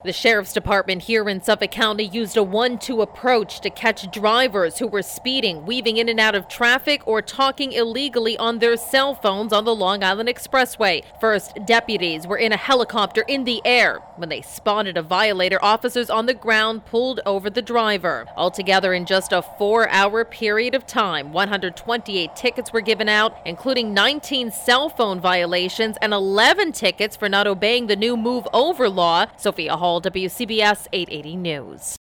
The sheriff's department here in Suffolk County used a 1-2 approach to catch drivers who were speeding, weaving in and out of traffic, or talking illegally on their cell phones on the Long Island Expressway. First, deputies were in a helicopter in the air. When they spotted a violator, officers on the ground pulled over the driver. Altogether, in just a 4-hour period of time, 128 tickets were given out, including 19 cell phone violations and 11 tickets for not obeying the new move over law. Sophia Hall, WCBS 880 News.